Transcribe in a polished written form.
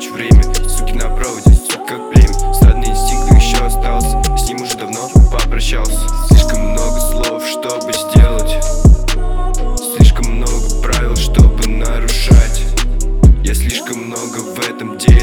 трачу время. Суки на проводе, сука как племя. Стадный инстинкт еще остался, с ним уже давно попрощался. Слишком много слов, чтобы сделать, слишком много правил, чтобы нарушать. Я слишком много в этом деле.